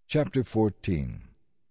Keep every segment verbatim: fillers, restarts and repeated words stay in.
Chapter fourteen.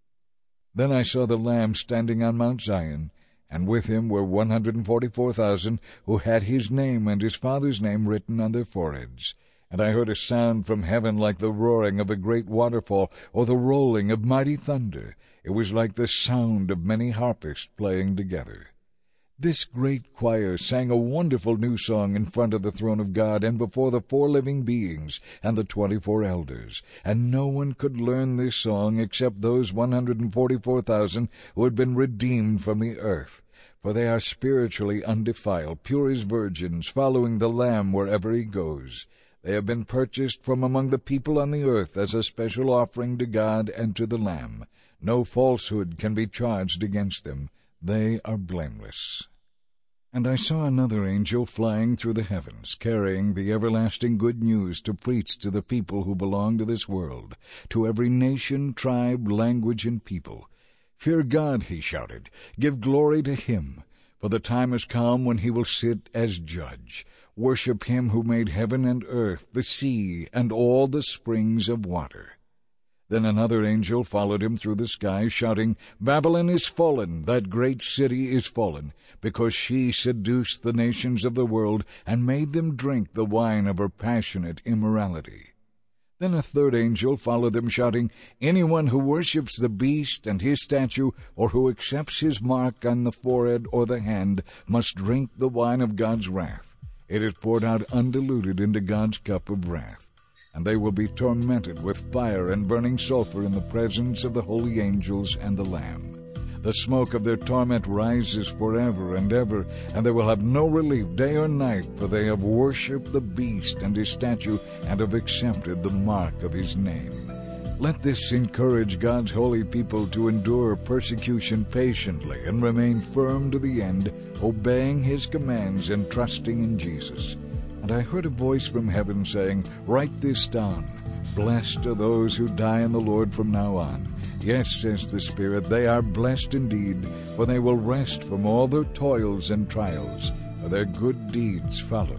Then I saw the Lamb standing on Mount Zion, and with him were one hundred and forty-four thousand, who had his name and his Father's name written on their foreheads. And I heard a sound from heaven like the roaring of a great waterfall, or the rolling of mighty thunder. It was like the sound of many harpists playing together. This great choir sang a wonderful new song in front of the throne of God and before the four living beings and the twenty-four elders. And no one could learn this song except those one hundred and forty-four thousand who had been redeemed from the earth. For they are spiritually undefiled, pure as virgins, following the Lamb wherever he goes. They have been purchased from among the people on the earth as a special offering to God and to the Lamb. No falsehood can be charged against them. They are blameless. And I saw another angel flying through the heavens, carrying the everlasting good news to preach to the people who belong to this world, to every nation, tribe, language, and people. Fear God, he shouted. Give glory to him, for the time has come when he will sit as judge. Worship him who made heaven and earth, the sea, and all the springs of water. Then another angel followed him through the sky, shouting, Babylon is fallen, that great city is fallen, because she seduced the nations of the world and made them drink the wine of her passionate immorality. Then a third angel followed them, shouting, Anyone who worships the beast and his statue, or who accepts his mark on the forehead or the hand, must drink the wine of God's wrath. It is poured out undiluted into God's cup of wrath. And they will be tormented with fire and burning sulfur in the presence of the holy angels and the Lamb. The smoke of their torment rises forever and ever, and they will have no relief day or night, for they have worshipped the beast and his statue, and have accepted the mark of his name. Let this encourage God's holy people to endure persecution patiently and remain firm to the end, obeying his commands and trusting in Jesus. And I heard a voice from heaven saying, Write this down. Blessed are those who die in the Lord from now on. Yes, says the Spirit, they are blessed indeed, for they will rest from all their toils and trials, for their good deeds follow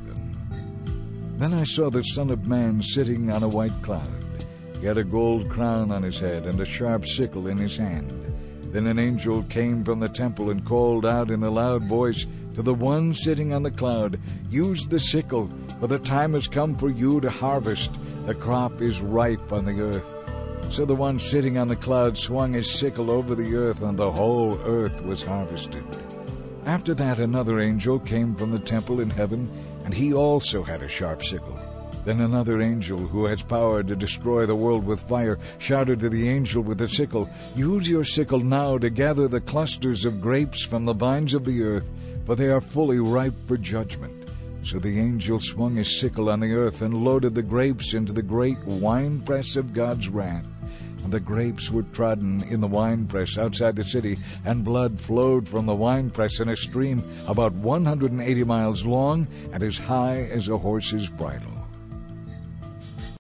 them. Then I saw the Son of Man sitting on a white cloud. He had a gold crown on his head and a sharp sickle in his hand. Then an angel came from the temple and called out in a loud voice to the one sitting on the cloud, Use the sickle, for the time has come for you to harvest. The crop is ripe on the earth. So the one sitting on the cloud swung his sickle over the earth, and the whole earth was harvested. After that another angel came from the temple in heaven, and he also had a sharp sickle. Then another angel, who has power to destroy the world with fire, shouted to the angel with the sickle, Use your sickle now to gather the clusters of grapes from the vines of the earth, for they are fully ripe for judgment. So the angel swung his sickle on the earth and loaded the grapes into the great winepress of God's wrath. And the grapes were trodden in the winepress outside the city, and blood flowed from the winepress in a stream about one hundred eighty miles long and as high as a horse's bridle.